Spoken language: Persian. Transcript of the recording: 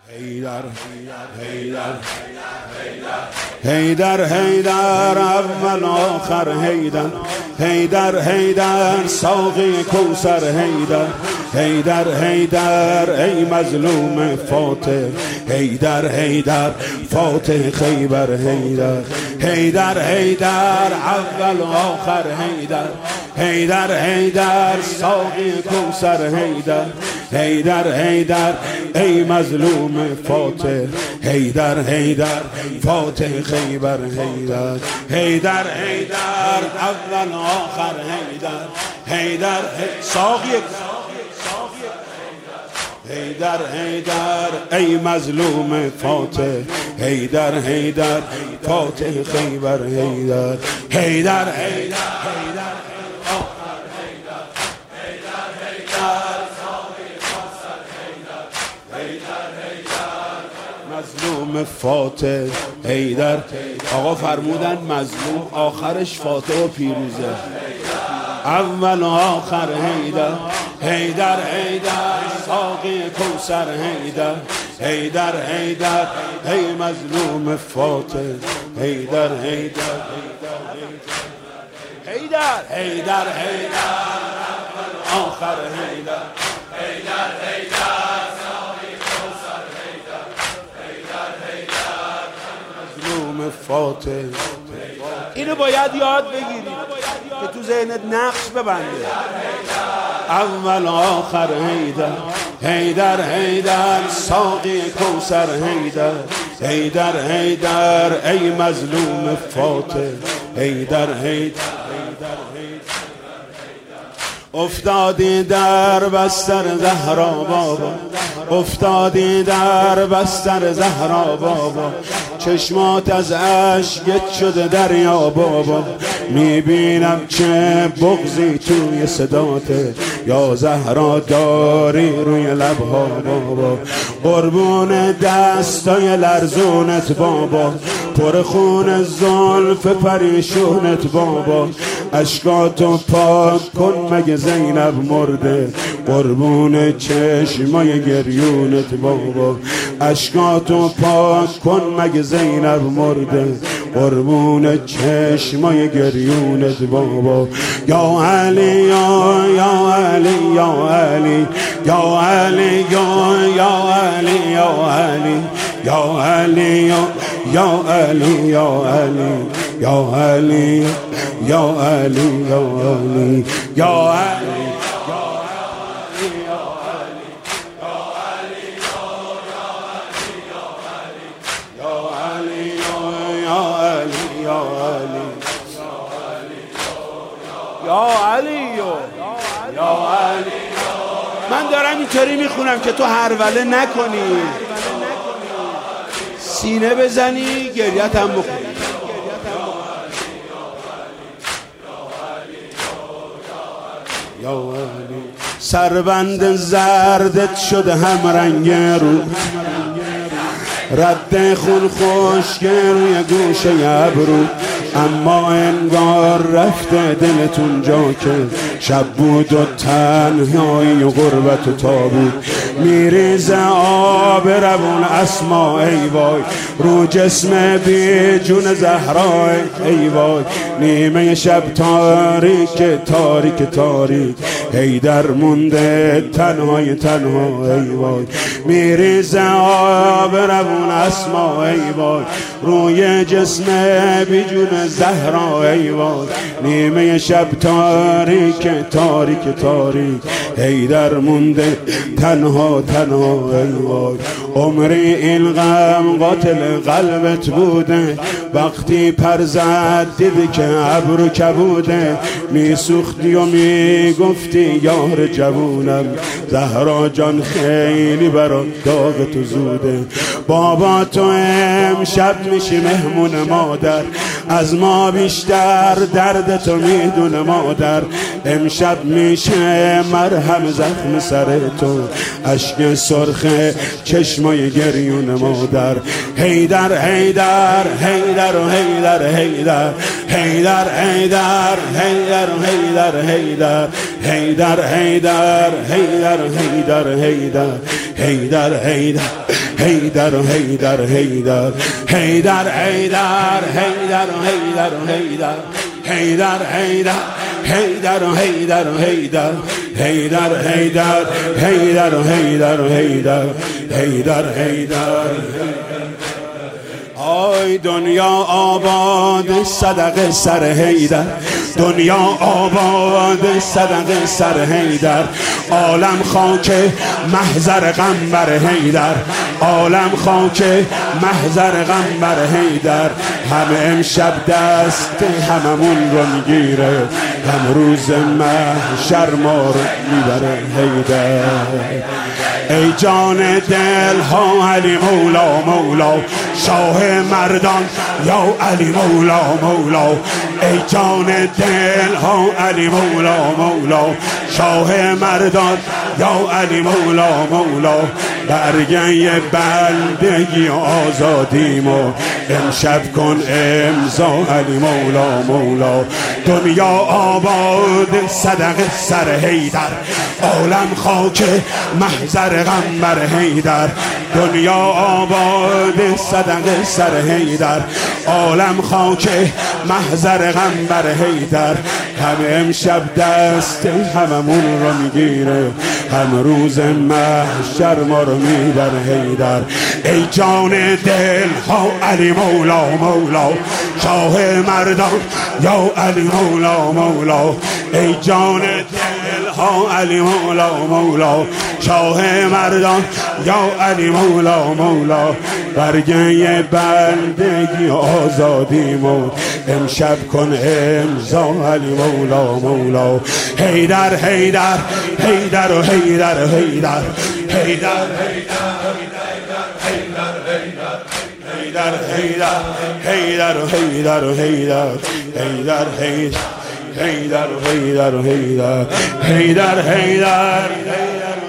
حیدر حیدر حیدر اول آخر حیدر حیدر حیدر ساقی کوثر حیدر حیدر حیدر ای مظلوم فاتح حیدر حیدر فاتح خیبر حیدر حیدر حیدر اول آخر حیدر حیدر حیدر ساقی کوثر حیدر حیدر حیدر ای مظلوم فاتح حیدر حیدر فاتح خیبر حیدر حیدر حیدر اول آخر حیدر حیدر ساقی حیدر حیدر ای مظلوم فاتح حیدر حیدر فاتح خیبر حیدر حیدر حیدر مظلوم فاتح حیدر. آقا فرمودن مظلوم آخرش فاتح و پیروزه، اول و آخر حیدر حیدر حیدر ساقی کوثر حیدر حیدر حیدر ای مظلوم فاتح حیدر حیدر حیدر حیدر حیدر آخر حیدر حیدر حیدر ساقی کوثر حیدر حیدر حیدر مظلوم فاتح. اینو باید یاد بگیری که تو ذهنت نقش ببنده. اول آخر حیدر حیدر حیدر ساقی کوثر حیدر حیدر حیدر ای مظلوم فاتح حیدر حیدر افتادی در بستر زهرا بابا افتادی در بستر زهرا بابا چشمات از اشک شده دریا بابا میبینم چه بغضی توی صداته یا زهرا داری روی لبها بابا قربون دستای لرزونت بابا پر خون زلف پریشونت بابا اشکاتو پاک کن مگه زینب مرده قربون چشمای گریونت بابا اشکاتو پاک کن مگه زینب مرده قربون چشمای گریونت بابا یا علی یا علی یا علی یا علی یا علی یا علی یا علی یا علی یا علی یا علی یا علی یا علی من دارم اینطوری میخونم که تو هروله نکنی، سینه بزنی گریت هم بکنی. سربند زردت شده هم رنگ رو رد خون خشک روی گوشه ابرو اما انگار رفته دلتون جا که شب بود و تنهایی و غربت و تابود میریزه آب روون اسما ای وای رو جسم بی جون زهرا ای وای نیمه شب تاریک تاریک تاریک حیدر مونده تنهای تنها ای وای میریزه آب روون اسما ای وای روی جسم بی جون زهرا ای وای نیمه شب تاریک تاریک تاریک حیدر مونده تنها تنها ای وای عمری این غم قاتل قلبت بوده وقتی پر زد دیدی که ابرو کبوده میسوختی و میگفتی یار جوونم زهرا جان خیلی برات داغ تو زوده بابا تو امشب میشی مهمون مادر از ما بیشتر درد تو میدونه مادر امشب میشه مرهم زخم سر تو اشک سرخ چشمای گریون مادر حیدر حیدر حیدر حیدر و حیدر حیدر حیدر حیدر حیدر و حیدر حیدر حیدر حیدر حیدر حیدر حیدر حیدر حیدر حیدر و حیدر حیدر حیدر حیدر حیدر و حیدر و حیدر حیدر حیدر حیدر و حیدر و حیدر حیدر حیدر حیدر و حیدر و حیدر حیدر حیدر. آی دنیا آباد صدق سر حیدر، دنیا آباد صدق سر حیدر، عالم خاک محضر قنبر حیدر، عالم خاک محضر قنبر حیدر. همه امشب دست هممون رو میگیره، هم روز محشر ما رو میبره حیدر. ای جان دل ها علی مولا مولا، شاه مردان یا علی مولا مولا. ای جان دل ها علی مولا مولا، شاه مردان یا علی مولا مولا. برگه بندگی آزادیمو امشب کن امضا علی مولا مولا. دنیا آباد صدق سر حیدر، عالم خاک محضر قنبر حیدر. دنیا آباد صدق سر حیدر، عالم خاک محضر قنبر حیدر. همه امشب دست هممون رو میگیره، هم روز محشر ما رو میبر حیدر. ای جان دل ها علی مولا مولا، شاه مردان یا علی مولا مولا. ای جان دل ها علی مولا مولا، شاه مردان یا علی مولا مولا. برگه بندگی آزادیمو امشب کن امضا علی مولا مولا. حیدر حیدر حیدر و حیدر حیدر حیدر حیدر حیدر حیدر و حیدر و حیدر حیدر حیدر حیدر و حیدر و حیدر حیدر حیدر حیدر